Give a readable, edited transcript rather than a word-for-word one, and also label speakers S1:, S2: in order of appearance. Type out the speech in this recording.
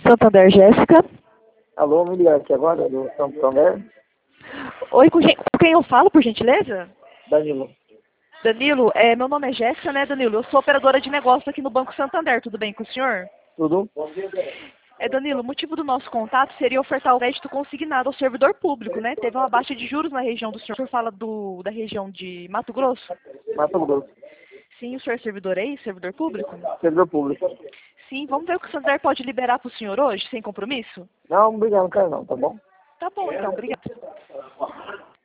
S1: Santander, Jéssica.
S2: Alô, me ligar aqui agora, do Santander.
S1: Oi, com quem eu falo, por gentileza?
S2: Danilo.
S1: Danilo, meu nome é Jéssica, né, Danilo? Eu sou operadora de negócio aqui no Banco Santander, tudo bem com o senhor?
S2: Tudo?
S1: Danilo, o motivo do nosso contato seria ofertar o crédito consignado ao servidor público, né? Teve uma baixa de juros na região do senhor. O senhor fala da região de Mato Grosso?
S2: Mato Grosso.
S1: Sim, o senhor é servidor aí, servidor público?
S2: Servidor público.
S1: Sim, vamos ver o que o Santander pode liberar para o senhor hoje, sem compromisso?
S2: Não, obrigado, não quero não, tá bom?
S1: Tá bom, então, obrigada.